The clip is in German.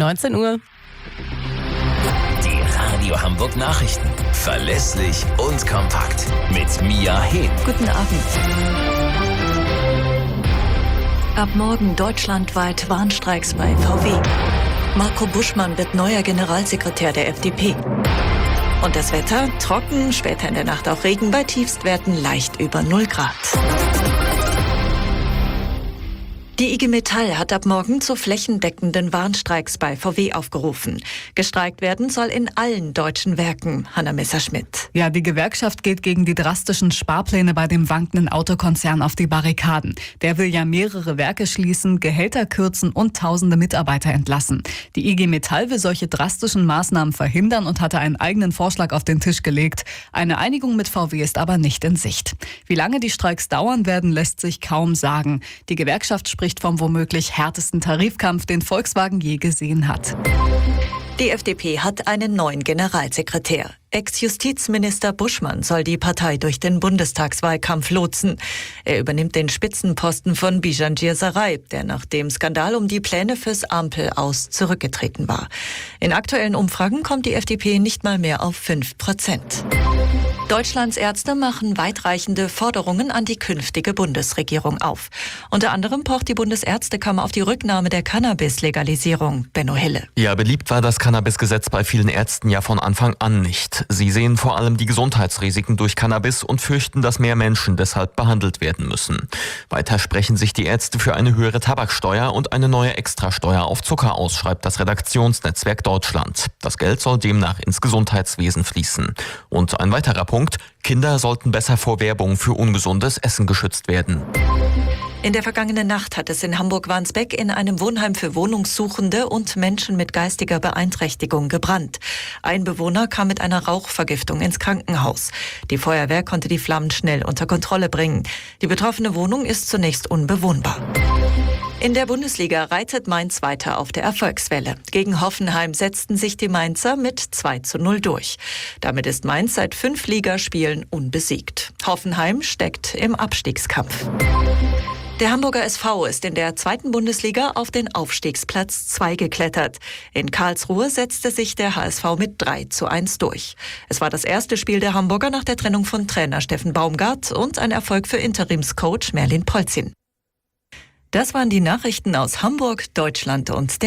19 Uhr. Die Radio Hamburg Nachrichten. Verlässlich und kompakt. Mit Mia Hehn. Guten Abend. Ab morgen deutschlandweit Warnstreiks bei VW. Marco Buschmann wird neuer Generalsekretär der FDP. Und das Wetter trocken, später in der Nacht auch Regen, bei Tiefstwerten leicht über 0 Grad. Die IG Metall hat ab morgen zu flächendeckenden Warnstreiks bei VW aufgerufen. Gestreikt werden soll in allen deutschen Werken. Hanna Messerschmidt. Ja, die Gewerkschaft geht gegen die drastischen Sparpläne bei dem wankenden Autokonzern auf die Barrikaden. Der will ja mehrere Werke schließen, Gehälter kürzen und tausende Mitarbeiter entlassen. Die IG Metall will solche drastischen Maßnahmen verhindern und hatte einen eigenen Vorschlag auf den Tisch gelegt. Eine Einigung mit VW ist aber nicht in Sicht. Wie lange die Streiks dauern werden, lässt sich kaum sagen. Die Gewerkschaft spricht vom womöglich härtesten Tarifkampf, den Volkswagen je gesehen hat. Die FDP hat einen neuen Generalsekretär. Ex-Justizminister Buschmann soll die Partei durch den Bundestagswahlkampf lotsen. Er übernimmt den Spitzenposten von Bijan Djirzaraj, der nach dem Skandal um die Pläne fürs Ampel-Aus zurückgetreten war. In aktuellen Umfragen kommt die FDP nicht mal mehr auf 5%. Deutschlands Ärzte machen weitreichende Forderungen an die künftige Bundesregierung auf. Unter anderem pocht die Bundesärztekammer auf die Rücknahme der Cannabis-Legalisierung. Benno Hille. Ja, beliebt war das Cannabis-Gesetz bei vielen Ärzten ja von Anfang an nicht. Sie sehen vor allem die Gesundheitsrisiken durch Cannabis und fürchten, dass mehr Menschen deshalb behandelt werden müssen. Weiter sprechen sich die Ärzte für eine höhere Tabaksteuer und eine neue Extrasteuer auf Zucker aus, schreibt das Redaktionsnetzwerk Deutschland. Das Geld soll demnach ins Gesundheitswesen fließen. Und ein weiterer Punkt: Kinder sollten besser vor Werbung für ungesundes Essen geschützt werden. In der vergangenen Nacht hat es in Hamburg-Wandsbek in einem Wohnheim für Wohnungssuchende und Menschen mit geistiger Beeinträchtigung gebrannt. Ein Bewohner kam mit einer Rauchvergiftung ins Krankenhaus. Die Feuerwehr konnte die Flammen schnell unter Kontrolle bringen. Die betroffene Wohnung ist zunächst unbewohnbar. In der Bundesliga reitet Mainz weiter auf der Erfolgswelle. Gegen Hoffenheim setzten sich die Mainzer mit 2:0 durch. Damit ist Mainz seit 5 Ligaspielen unbesiegt. Hoffenheim steckt im Abstiegskampf. Der Hamburger SV ist in der 2. Bundesliga auf den Aufstiegsplatz 2 geklettert. In Karlsruhe setzte sich der HSV mit 3:1 durch. Es war das erste Spiel der Hamburger nach der Trennung von Trainer Steffen Baumgart und ein Erfolg für Interimscoach Merlin Polzin. Das waren die Nachrichten aus Hamburg, Deutschland und